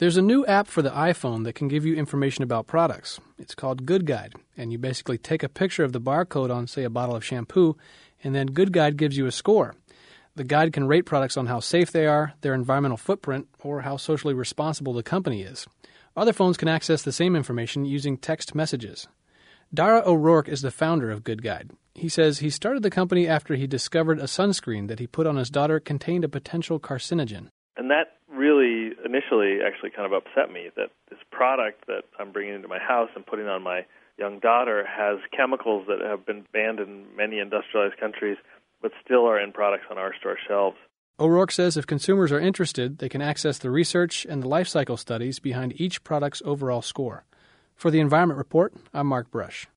There's a new app for the iPhone that can give you information about products. It's called Good Guide, and you basically take a picture of the barcode on, say, a bottle of shampoo, and then Good Guide gives you a score. The guide can rate products on how safe they are, their environmental footprint, or how socially responsible the company is. Other phones can access the same information using text messages. Dara O'Rourke is the founder of Good Guide. He says he started the company after he discovered a sunscreen that he put on his daughter contained a potential carcinogen. And that really initially actually kind of upset me, that this product that I'm bringing into my house and putting on my young daughter has chemicals that have been banned in many industrialized countries, but still are in products on our store shelves. O'Rourke says if consumers are interested, they can access the research and the life cycle studies behind each product's overall score. For the Environment Report, I'm Mark Brush.